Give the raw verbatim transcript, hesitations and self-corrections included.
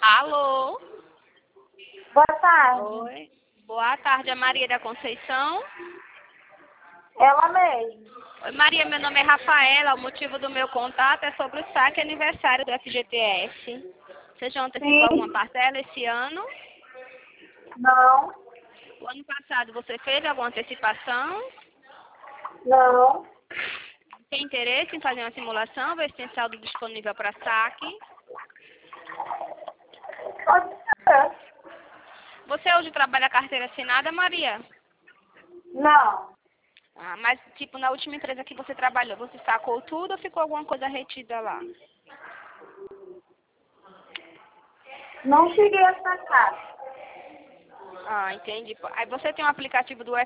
Alô? Boa tarde. Oi. Boa tarde, a Maria da Conceição. Ela mesmo. Oi, Maria, meu nome é Rafaela. O motivo do meu contato é sobre o saque aniversário do F G T S. Você já antecipou Sim. alguma parcela esse ano? Não. O ano passado você fez alguma antecipação? Não. Tem interesse em fazer uma simulação, ver se tem saldo disponível para saque? Pode ser. Você hoje trabalha carteira assinada, Maria? Não. Ah, mas, tipo, na última empresa que você trabalhou, você sacou tudo ou ficou alguma coisa retida lá? Não cheguei a sacar. Ah, entendi. Aí você tem um aplicativo do